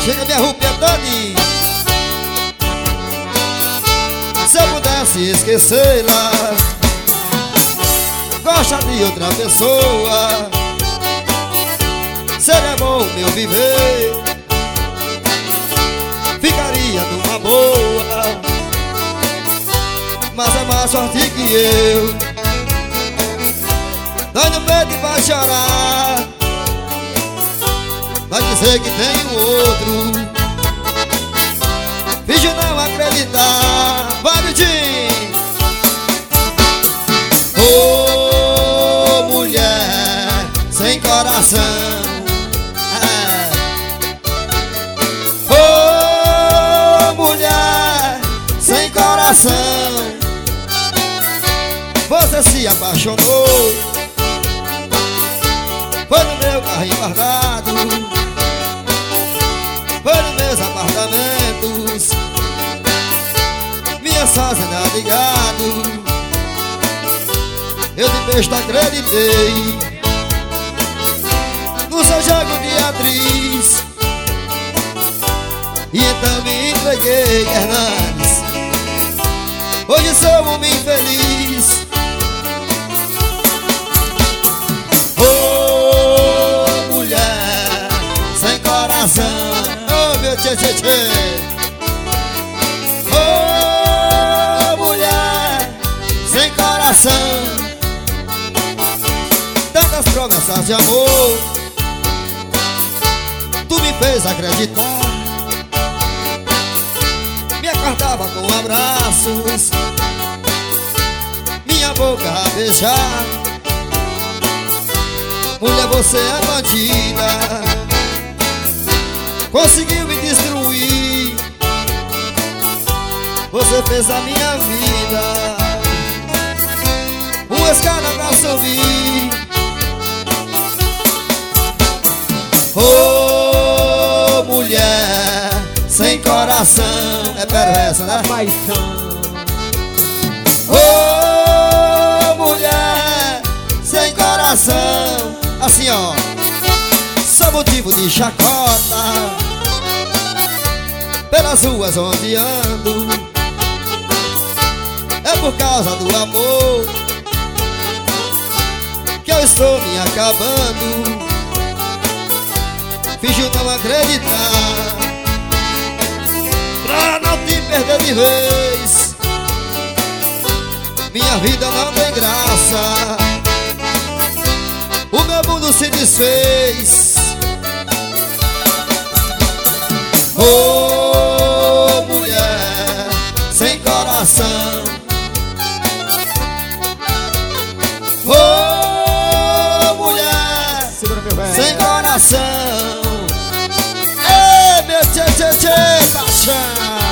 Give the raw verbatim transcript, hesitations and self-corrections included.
chega minha roupinha todinha. Se eu pudesse esquecê-la, gosta de outra pessoa, seria bom meu viver, ficaria numa boa. Mas é mais forte que eu, dói no peito e vai chorar, vai dizer que tem um outro, finge não acreditar. Vai, Vitinho! Ô, mulher sem coração, é. Ô, mulher sem coração, você se apaixonou, foi no meu carrinho guardado, foi nos meus apartamentos, minha fazenda de gado. Eu de besta acreditei no seu jogo de atriz, e então me entreguei, Hernandes. Hoje sou um homem infeliz. Ô, mulher sem coração, ô, meu tchê tchê tchê. Ô, mulher sem coração, tantas promessas de amor, tu me fez acreditar, me acordava com abraços, minha boca a beijar. Mulher, você é bandida, conseguiu me destruir, você fez a minha vida uma escada pra subir. Ô, mulher sem coração, é perversa, né? Paixão. Ô, mulher sem coração, assim ó, sou motivo de chacota pelas ruas onde ando, é por causa do amor que eu estou me acabando. Fingiu não acreditar, pra não te perder de vez. Minha vida não tem graça, o meu mundo se desfez. Ô, mulher sem coração, ô, mulher sem coração, ei, meu tchê tchê tchê, paixão.